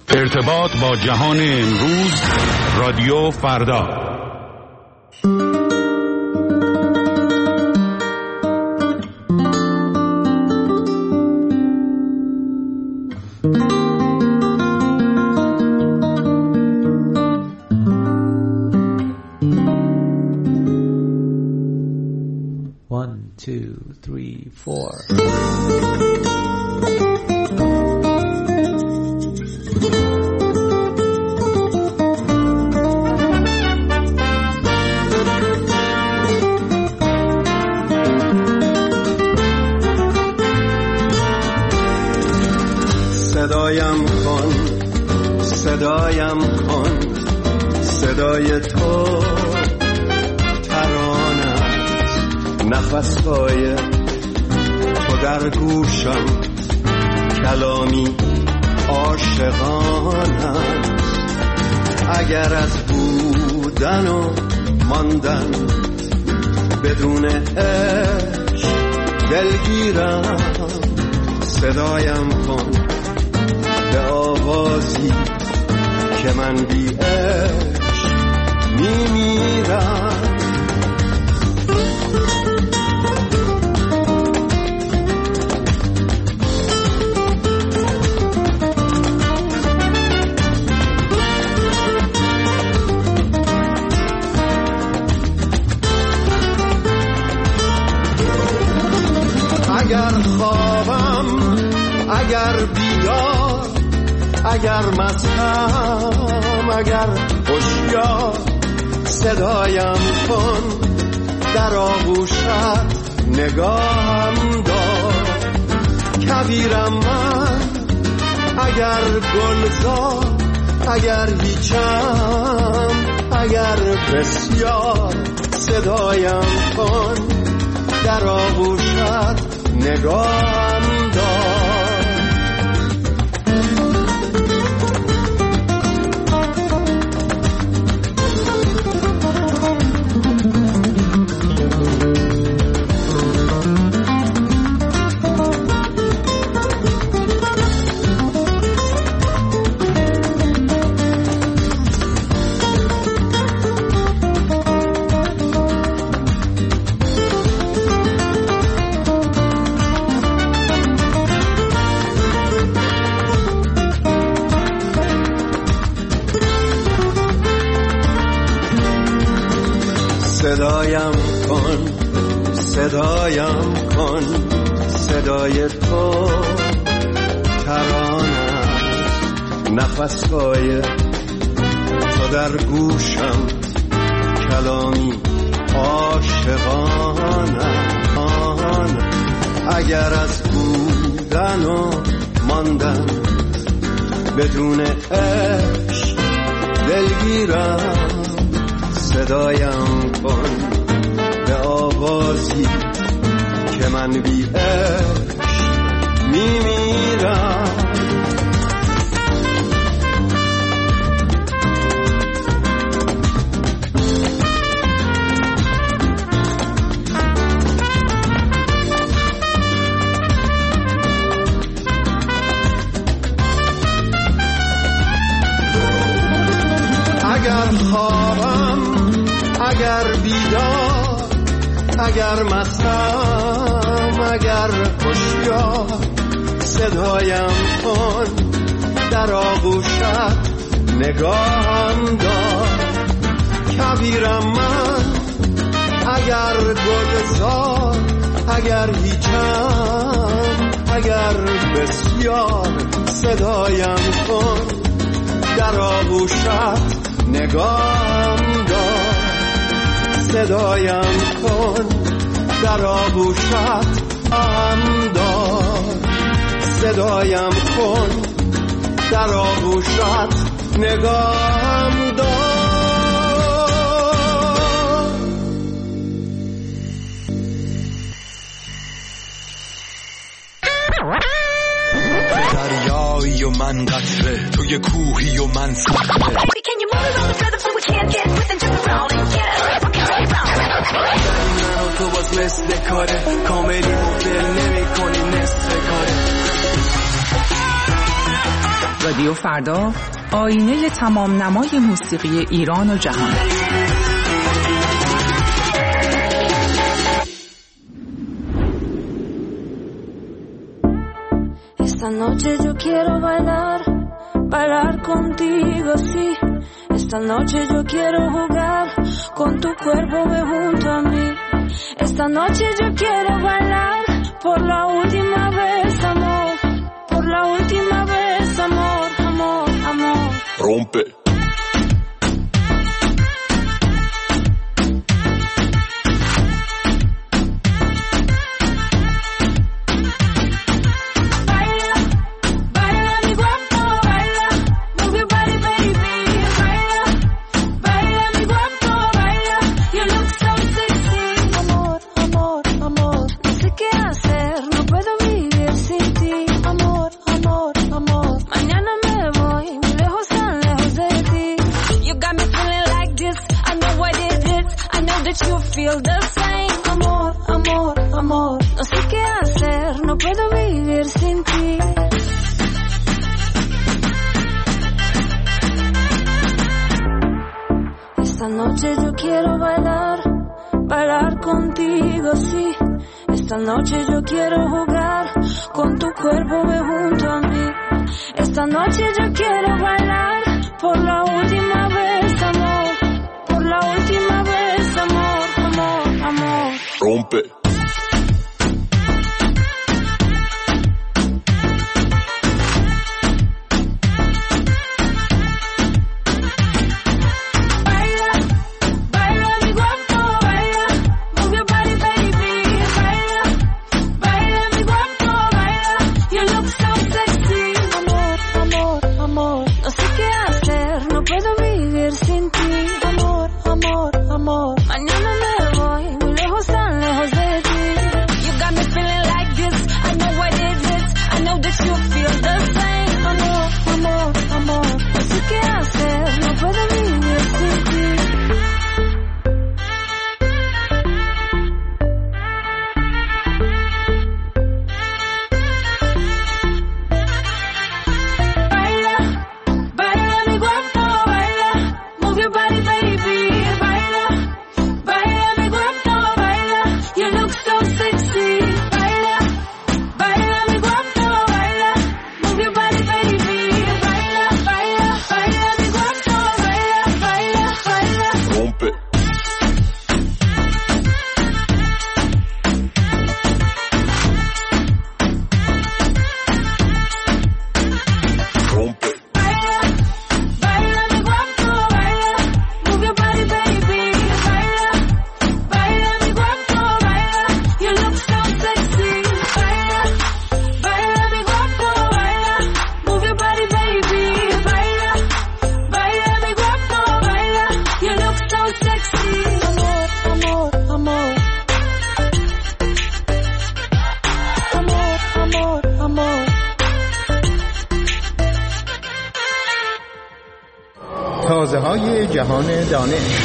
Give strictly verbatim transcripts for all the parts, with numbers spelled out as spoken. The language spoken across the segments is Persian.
ارتباط با جهان امروز، رادیو فردا. One, two, three, four. صدایم کن، صدایم کن، صدای تو ترانه است، نفس‌های تو در گوشم، کلامی عاشقانه است. اگر از بودن و ماندن بدون عشق دلگیرم، صدایم کن به آوازی که من بی عشق میمیرم. اگر خوابم، اگر بیدار، اگر مستم، اگر هوشیار، صدایم کن در آغوشت، نگاهم دار. کبیرم من اگر گلزار، اگر هیچم، اگر بسیار، صدایم کن در آغوشت، نگاهم دار. صدایم کن، صدایم کن، صدای تو ترانه است، نفس‌های تو در گوشم، کلامی عاشقانه. اگر از بودن و ماندن بدون عشق دلگیرم، صدایم کن به آوازی که من بی عشق میمیرم. اگر خوابم، اگر بیدار، اگر مستم، اگر هوشیار، صدایم کن در آغوشت، نگاهم دار. کبیرم من اگر گلزار، اگر هیچم، اگر بسیار، صدایم کن در آغوشت، نگاهم دار. صدایم کن در آغوشت، نگاهم دار. صدایم کن در آغوشت، نگاهم دار. دریایی و من قطره، توی کوهی و من صخره. تو باز مثل کاره، کاملی و دل نمی کنی نصف کاره. رادیو فردا، آینه تمام نمای موسیقی ایران و جهان. Esta noche yo quiero bailar, bailar contigo, sí. Esta noche yo quiero jugar con tu cuerpo ve junto a mí. Esta noche yo quiero bailar por la última vez, amor. Por la última vez, amor, amor, amor. Rompe. Feel the same, amor, amor, amor. No sé qué hacer, no puedo vivir sin ti. Esta noche yo quiero bailar, bailar contigo, sí. Esta noche yo quiero jugar con tu cuerpo ve junto a mí. Esta noche yo quiero bailar por la última vez, amor. Por la última vez, amor. Amor. Rompe. تازه‌های جهان دانش.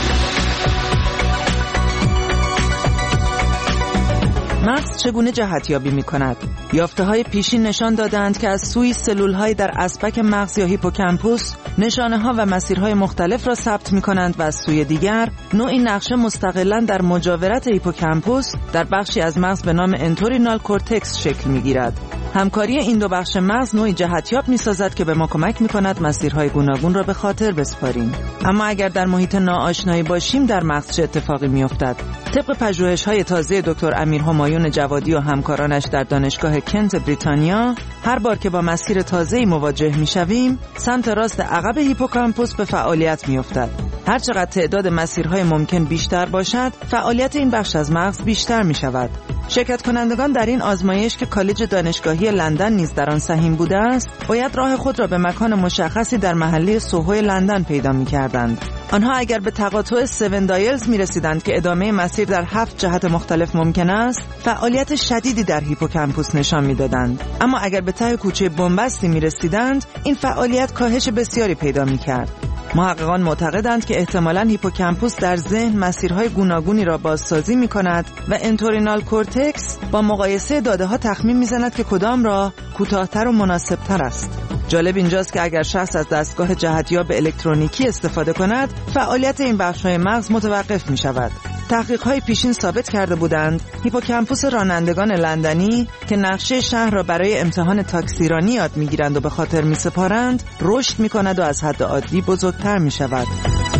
مغز چگونه جهتیابی می‌کند؟ یافته‌های پیشین نشان دادند که از سوی سلول‌های در اسپک مغز یا هیپوکامپوس نشانه‌ها و مسیرهای مختلف را ثبت می‌کنند و از سوی دیگر نوعی نقشه مستقلاً در مجاورت هیپوکامپوس در بخشی از مغز به نام انتورینال کورتکس شکل می‌گیرد. همکاری این دو بخش مغز نوعی جهتیاب می‌سازد که به ما کمک می‌کند مسیرهای گوناگون را به خاطر بسپاریم. اما اگر در محیط ناآشنایی باشیم در مغز چه اتفاقی می‌افتد؟ طبق پژوهش‌های تازه دکتر امیر همایون جوادی و همکارانش در دانشگاه کنت بریتانیا، هر بار که با مسیر تازه‌ای مواجه می‌شویم، سمت راست عقب هیپوکامپوس به فعالیت می‌افتد. هر چقدر تعداد مسیرهای ممکن بیشتر باشد، فعالیت این بخش از مغز بیشتر می‌شود. شرکت کنندگان در این آزمایش که کالج دانشگاهی لندن نیز در آن سهیم بوده است، باید راه خود را به مکان مشخصی در محله سوهوی لندن پیدا می‌کردند. آنها اگر به تقاطع سون دایلز می‌رسیدند که ادامه مسیر در هفت جهت مختلف ممکن است، فعالیت شدیدی در هیپوکامپوس نشان می‌دادند. اما اگر به ته کوچه بنبستی می‌رسیدند، این فعالیت کاهش بسیاری پیدا می‌کرد. محققان معتقدند که احتمالاً هیپوکامپوس در ذهن مسیرهای گوناگونی را بازسازی می‌کند و انتورینال کورتکس با مقایسه داده‌ها تخمین می‌زند که کدام راه کوتاه‌تر و مناسب‌تر است. جالب اینجاست که اگر شخص از دستگاه جهتیاب الکترونیکی استفاده کند، فعالیت این بخش‌های مغز متوقف می‌شود. تحقیق‌های پیشین ثابت کرده بودند هیپوکامپوس رانندگان لندنی که نقشه شهر را برای امتحان تاکسیرانی یاد می‌گیرند و به خاطر می‌سپارند، رشد می‌کند و از حد عادی بزرگتر می‌شود.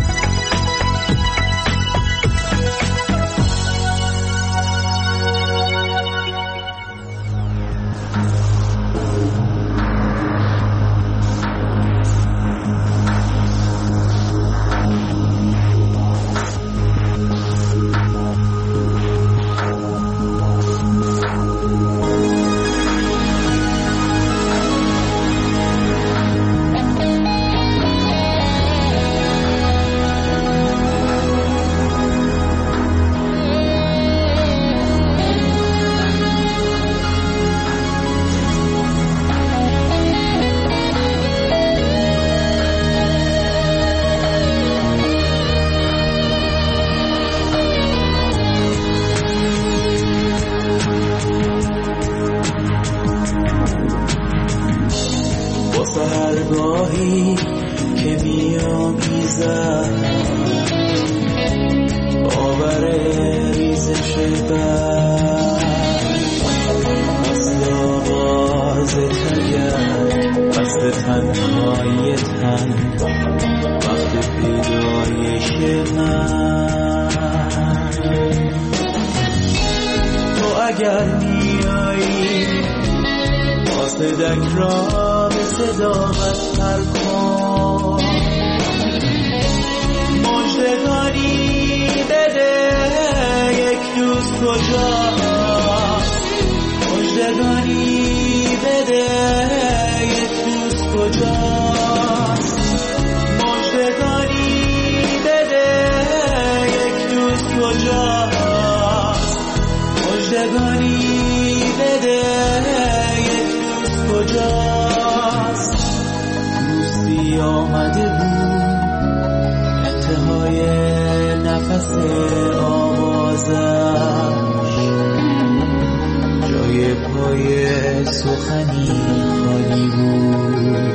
هرگاهی که می‌آمیزد باور ریزش برق مثل آغاز تگرگ، وقت تنهای تن، وقت پیدایش من. تو اگر میایی صدک را به صداقت پر کن، مژدگانی بده یک دوست کجاست، مژدگانی بده یک دوست کجاست، مژدگانی بده یک دوست کجاست، مژدگانی بده کجاست. دوستی آمده بود انتهای نفس آوازش، جای پای سخنی خالی بود،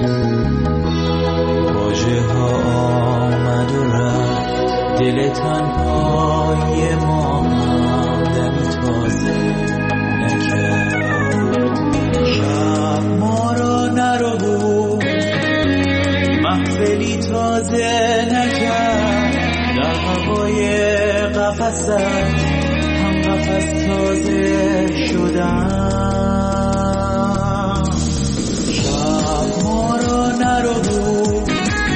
واژه ها آمد و رفت، دل تنهای ما هم دمی تازه نکرد. شب ما را نرو بود، محفلی تازه نکرد، در هوای قفست هم قفس تازه شدم. شب ما را نرو بود،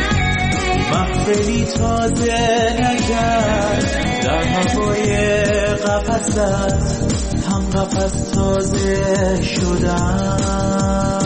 محفلی تازه نکرد، در هوای قفست هم قفس تازه شدم.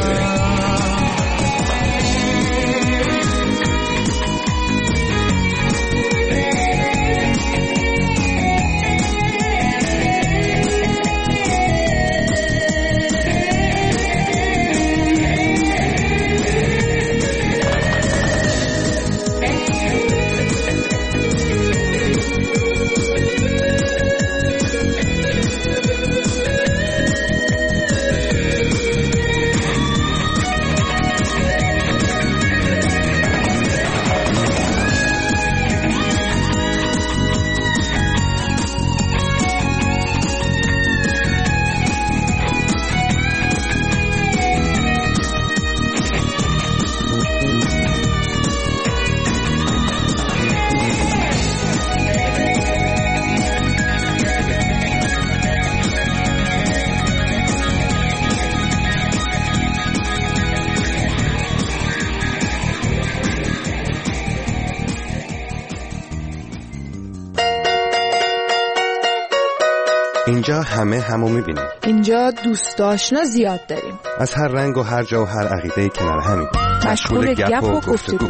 اینجا همه همو میبینیم. اینجا دوست آشنا زیاد داریم. از هر رنگ و هر جا و هر عقیده کنار همین. مشغول گپ و گفتگو.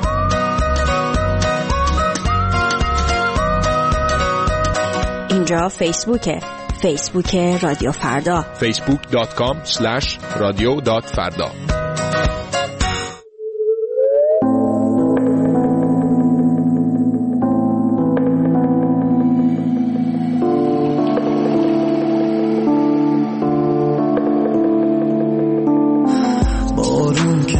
اینجا فیسبوکه. فیسبوک رادیو فردا. فیسبوک دات کام اسلش رادیو دات فردا. بارون که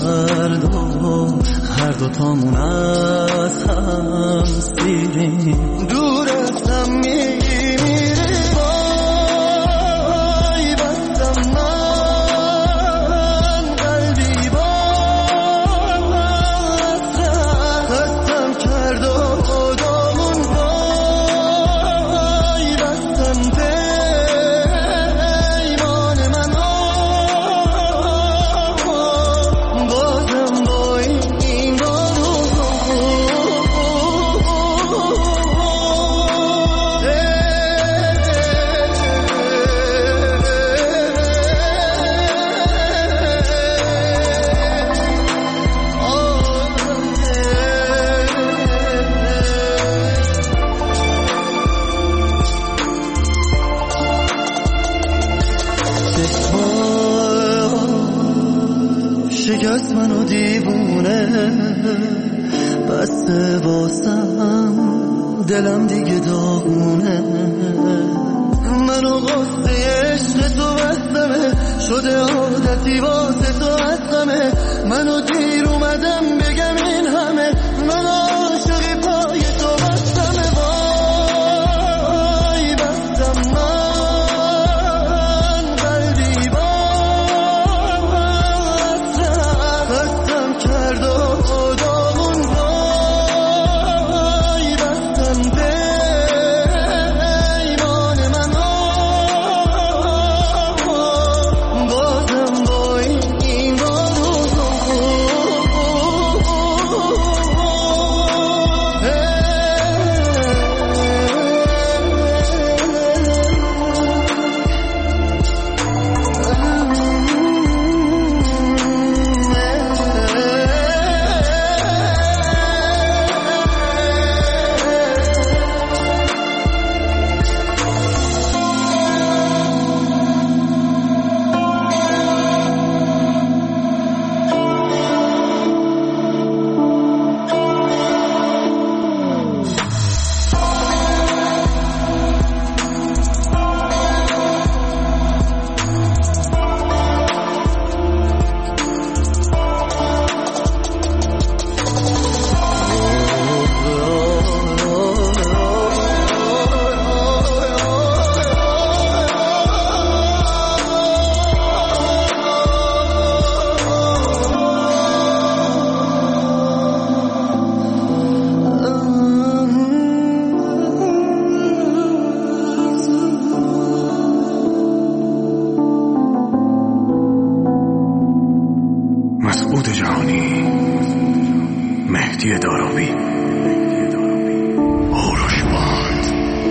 فردا هر دو تامون از هم سیریم دور از هم میمیریم وای بستم من قلبی باز خستم کرد و خودمون وای بستم پیمان من بازم با این شکست منو دیوونه بسته واسم دلم دیگه داغونه منو غصه عشق تو بستمه شده عادتی واسه تو هستمه منو دیر اومدم بگم این همه من عاشقی پای تو بستمه وای بستم من قلبی باز خستم کرد و خودمون وای بستم پیمان من بازم با این مسعود جهانی، مهدی داراوی، هوروشماند.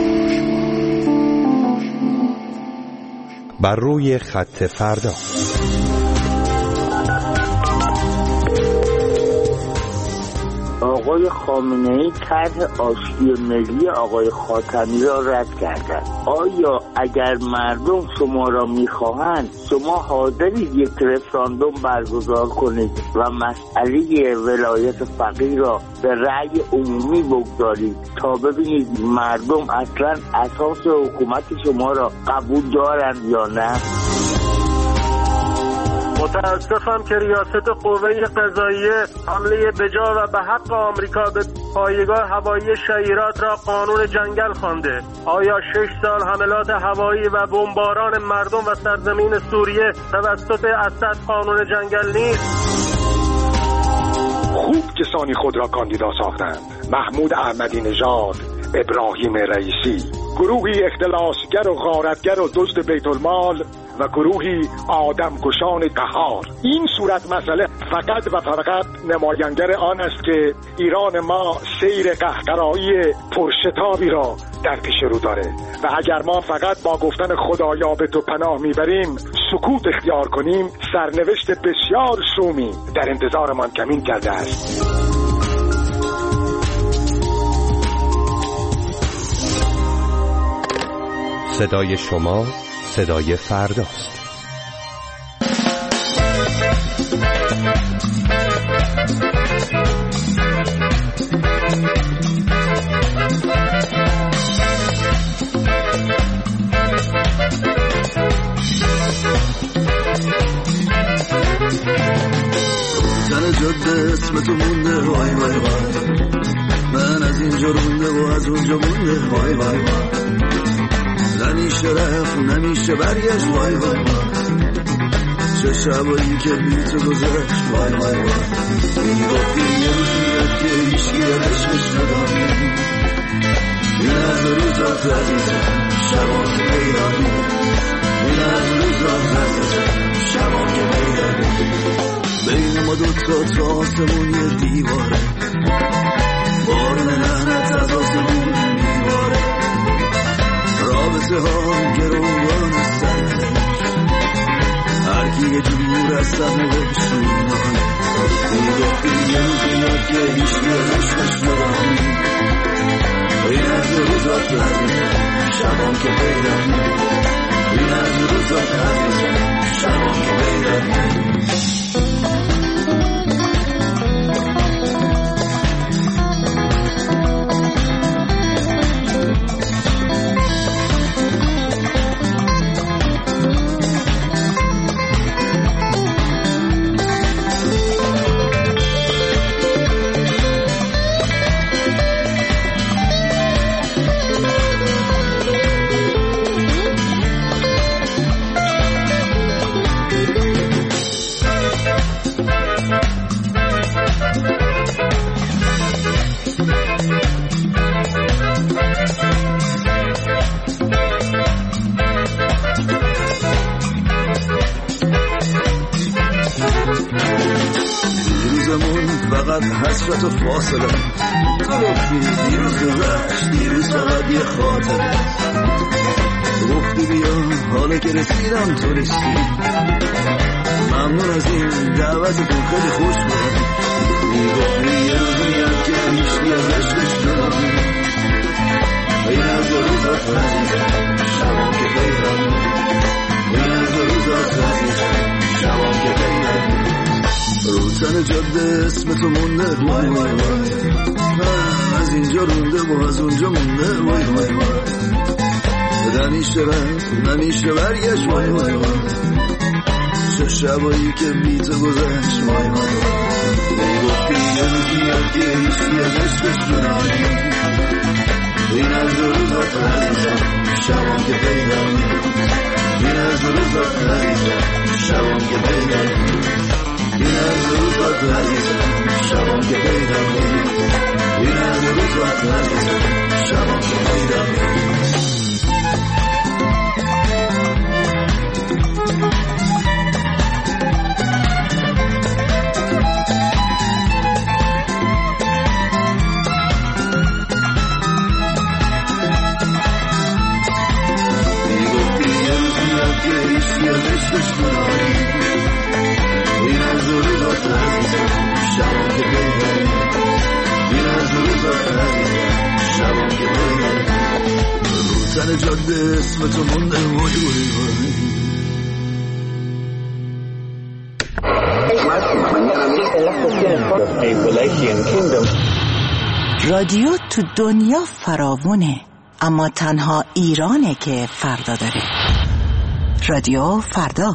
بر روی خط فردا. آقای خامنه‌ای طرح آشتی ملی آقای خاتمی را رد کردند. آیا اگر مردم شما را می‌خواهند شما حاضرید یک رفراندوم برگزار کنید و مسئله ولایت فقیه را به رأی عمومی بگذارید تا ببینید مردم اصلا اساس حکومت شما را قبول دارند یا نه؟ متاسفم که ریاست قوه قضاییه حمله بجا و به حق آمریکا به پایگاه هوایی شهیرات را قانون جنگل خوانده. آیا شش سال حملات هوایی و بمباران مردم و سرزمین سوریه توسط اسد قانون جنگل نیست؟ خوب کسانی خود را کاندیدا ساختند: محمود احمدی نژاد، ابراهیم رئیسی، گروهی اختلاسگر و غارتگر و دزد بیت المال و گروهی آدمکشان قهار. این صورت مسئله فقط و فقط نمایانگر آن است که ایران ما سیر قهقرایی پرشتابی را در پیش رو داره و اگر ما فقط با گفتن خدایا به تو پناه میبریم سکوت اختیار کنیم، سرنوشت بسیار شومی در انتظارمان کمین کرده است. صدای شما صدای فرداست. تن جاده اسم تو مونده وای وای وای من از اینجا رونده و از اونجا مونده وای وای وای نمیشه رفت نمیشه برگشت وای وای وای چه شبایی که بی تو گذشت وای وای وای میگفتی یه روز میاد که هیچکی عشقش نداری این از روزات عزیزم شبا که پیدانی این از روزات عزیزم شبا که پیدانی بین ما دوتا تا آسمون یه دیواره بارون لعنت از آسمون میباره رابطه ها گروگان سرش هرکی یه جور از سرنوشت میدانه میگفتی یه روز میاد که هیچکی عشقش نداری این از روزات عزیزم شبام که پیدانی این از روزات عزیزم شبام که پیدانی حسرت و فاصله تو گفتی دیروز گذشت دیروز فقط یه خاطره گفتی بیا حالا که رسیدم تو رسیدی ممنون از این دعوتتون خیلی خوش بود میگفتی یه روز میاد که هیچکی از عشقش نداری این از روزات عزیزم شبام که پیدانی این از روزات عزیزم شبام که پیدانی رو تن جاده اسم تو مونده وای وای وای از اینجا رونده و از اونجا مونده وای وای وای نمیشه رفت نمیشه برگشت وای وای وای چه شبایی که بی تو گذشت وای وای وای میگفتی یه روز میاد که هیچکی از عشقش نداری این از روزات عزیزم شبام که پیدانی این از روزات عزیزم شبام که پیدانی این از روزات عزیزم شبام که پیدانی این از روزات عزیزم شبام که پیدانی میگفتی یه روز میاد که هیچکی از عشقش نداری این از روزات عزیزم شبام که پیدانی این از روزات عزیزم شبام که پیدانی رو تن جاده اسم تو مونده وای وای وای رادیو تو دنیا فراوونه اما تنها ایرانه که فردا داره. رادیو فردا.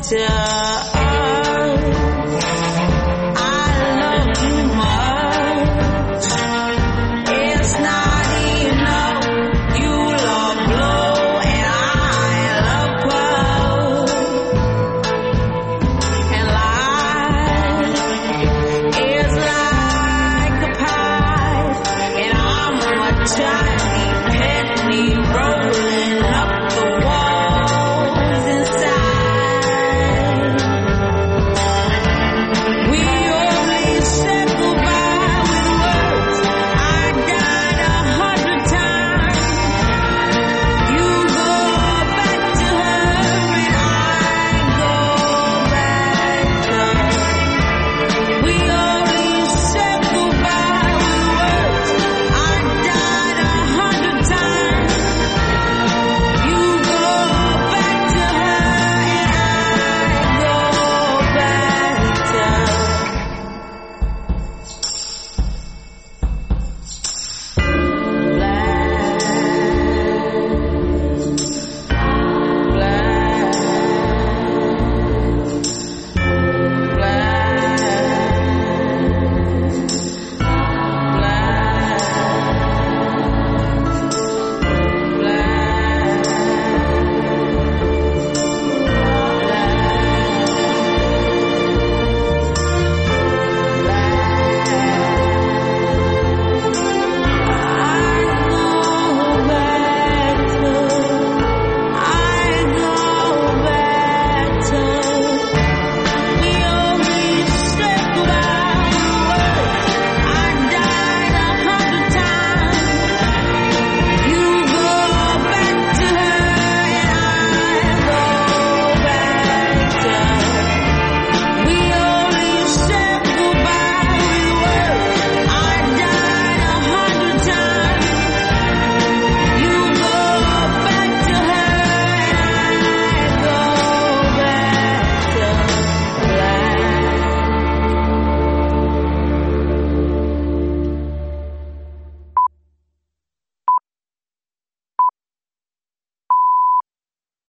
tell